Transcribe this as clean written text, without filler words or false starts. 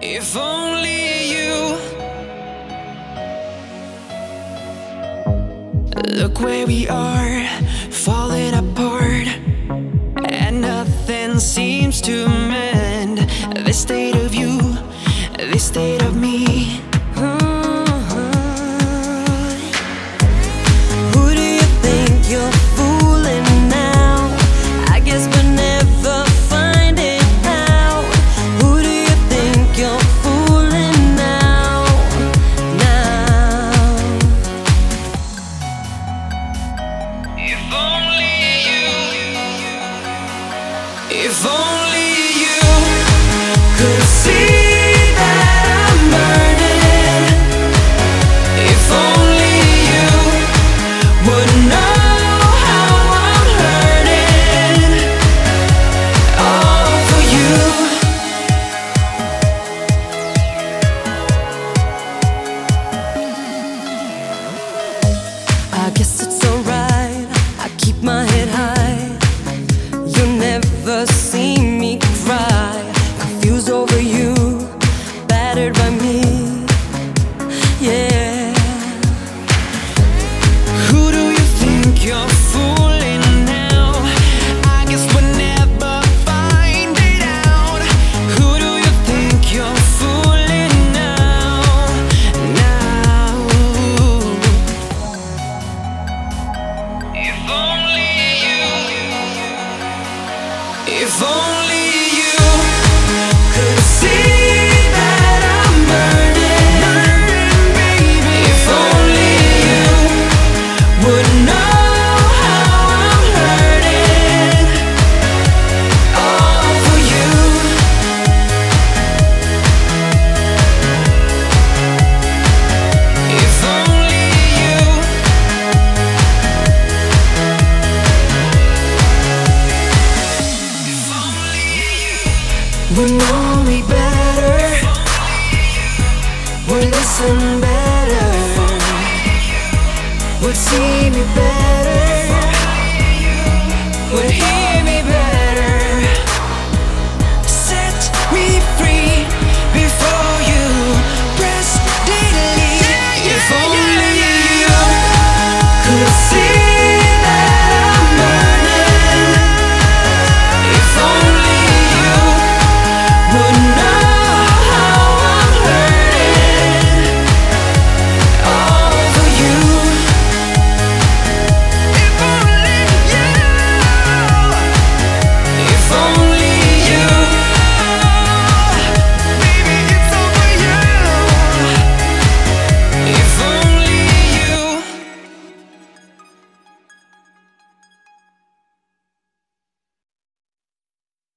If only you. Look where we are, falling apart, and nothing seems to mend. This state of you, this state of me. Who do you think you're fooling now? I guess we'll never find it out. Who do you think you're fooling now? If only you, if only you could see that I'm burning. If only you would know how I'm hurting. All for you. I guess it's alright, I keep my head high. You'll never see me cry, confused over you, battered by me. Yeah. Who do you think you're fooling now? I guess we'll never find it out. Who do you think you're fooling now? If only you, if only you could see that I'm burning, baby. If only you would know how I'm hurting. All for you. If only you. Would know me better, would listen better, would see me better, would hear me